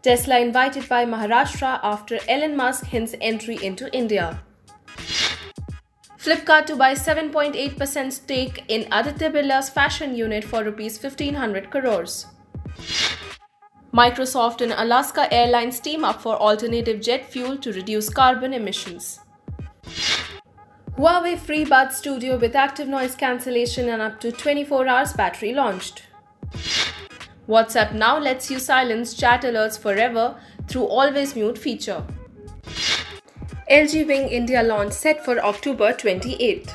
Tesla invited by Maharashtra after Elon Musk hints entry into India. Flipkart to buy 7.8% stake in Aditya Birla's fashion unit for Rs 1,500 crores. Microsoft and Alaska Airlines team up for alternative jet fuel to reduce carbon emissions. Huawei FreeBuds Studio with active noise cancellation and up to 24 hours battery launched. WhatsApp now lets you silence chat alerts forever through Always Mute feature. LG Wing India launch set for October 28th.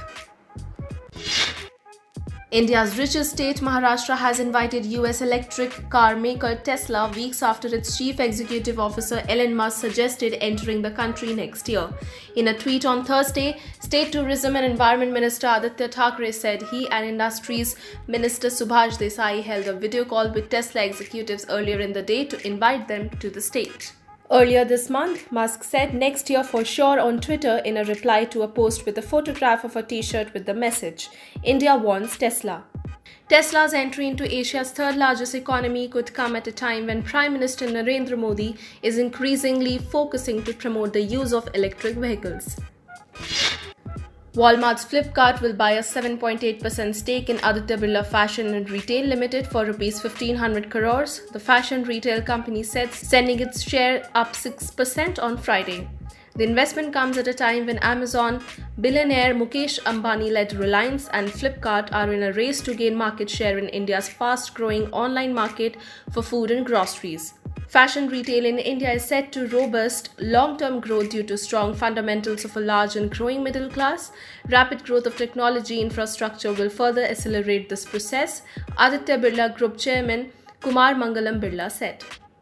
India's richest state, Maharashtra, has invited US electric car maker Tesla weeks after its chief executive officer Elon Musk suggested entering the country next year. In a tweet on Thursday, State Tourism and Environment Minister Aditya Thackeray said he and Industries Minister Subhash Desai held a video call with Tesla executives earlier in the day to invite them to the state. Earlier this month, Musk said next year for sure on Twitter in a reply to a post with a photograph of a t-shirt with the message, "India wants Tesla." Tesla's entry into Asia's third largest economy could come at a time when Prime Minister Narendra Modi is increasingly focusing to promote the use of electric vehicles. Walmart's Flipkart will buy a 7.8% stake in Aditya Birla Fashion and Retail Limited for Rs 1,500 crores, the fashion retail company said, sending its share up 6% on Friday. The investment comes at a time when Amazon billionaire Mukesh Ambani-led Reliance and Flipkart are in a race to gain market share in India's fast-growing online market for food and groceries. Fashion retail in India is set to robust long-term growth due to strong fundamentals of a large and growing middle class. Rapid growth of technology infrastructure will further accelerate this process, Aditya Birla Group Chairman Kumar Mangalam Birla said.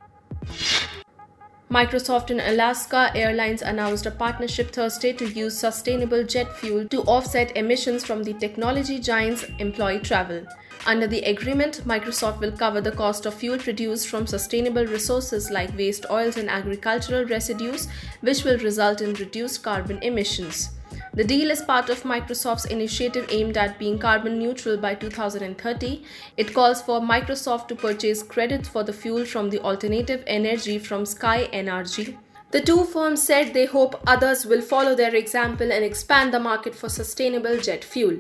Microsoft and Alaska Airlines announced a partnership Thursday to use sustainable jet fuel to offset emissions from the technology giant's employee travel. Under the agreement, Microsoft will cover the cost of fuel produced from sustainable resources like waste oils and agricultural residues, which will result in reduced carbon emissions. The deal is part of Microsoft's initiative aimed at being carbon neutral by 2030. It calls for Microsoft to purchase credits for the fuel from the alternative energy from Sky Energy. The two firms said they hope others will follow their example and expand the market for sustainable jet fuel.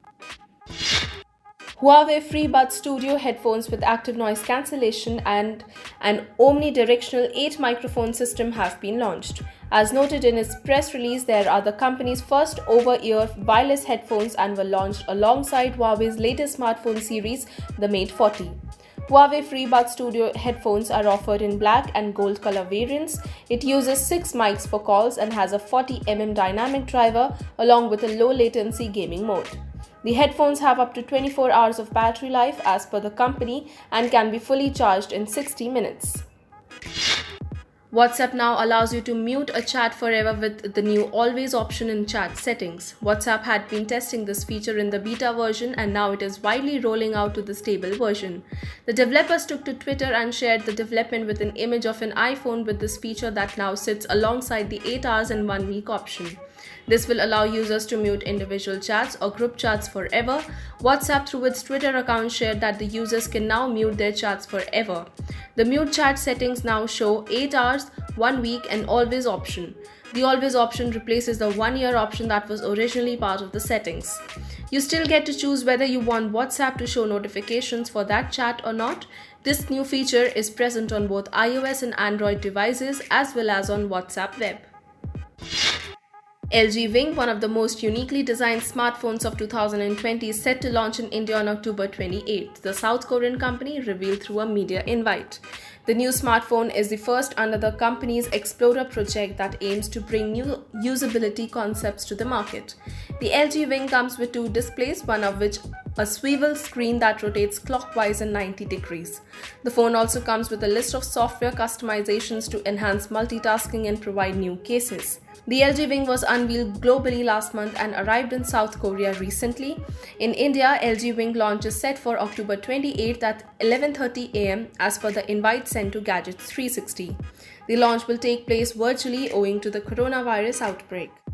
Huawei FreeBuds Studio headphones with active noise cancellation and an omnidirectional 8 microphone system have been launched. As noted in its press release, they are the company's first over-ear wireless headphones and were launched alongside Huawei's latest smartphone series, the Mate 40. Huawei FreeBuds Studio headphones are offered in black and gold color variants. It uses 6 mics for calls and has a 40mm dynamic driver along with a low latency gaming mode. The headphones have up to 24 hours of battery life as per the company and can be fully charged in 60 minutes. WhatsApp now allows you to mute a chat forever with the new Always option in chat settings. WhatsApp had been testing this feature in the beta version and now it is widely rolling out to the stable version. The developers took to Twitter and shared the development with an image of an iPhone with this feature that now sits alongside the 8 hours and 1 week option. This will allow users to mute individual chats or group chats forever. WhatsApp, through its Twitter account, shared that the users can now mute their chats forever. The mute chat settings now show 8 hours, 1 week and Always option. The Always option replaces the 1 year option that was originally part of the settings. You still get to choose whether you want WhatsApp to show notifications for that chat or not. This new feature is present on both iOS and Android devices as well as on WhatsApp Web. LG Wing, one of the most uniquely designed smartphones of 2020, is set to launch in India on October 28th, the South Korean company revealed through a media invite. The new smartphone is the first under the company's Explorer project that aims to bring new usability concepts to the market. The LG Wing comes with 2 displays, one of which a swivel screen that rotates clockwise in 90 degrees. The phone also comes with a list of software customizations to enhance multitasking and provide new cases. The LG Wing was unveiled globally last month and arrived in South Korea recently. In India, LG Wing launch is set for October 28th at 11:30 am as per the invite sent to Gadgets 360. The launch will take place virtually owing to the coronavirus outbreak.